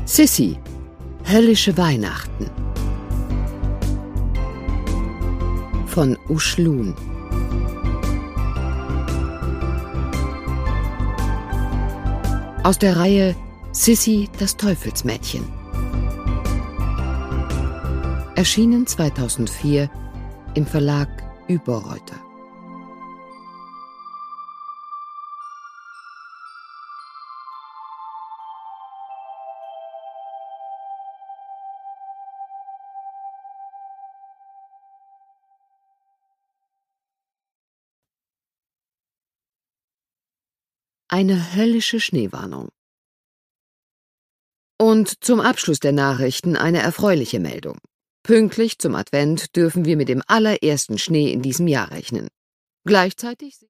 Sissi, höllische Weihnachten von Uschlun. Aus der Reihe Sissi, das Teufelsmädchen. Erschienen 2004 im Verlag Überreuter. Eine höllische Schneewarnung. Und zum Abschluss der Nachrichten eine erfreuliche Meldung. Pünktlich zum Advent dürfen wir mit dem allerersten Schnee in diesem Jahr rechnen. Gleichzeitig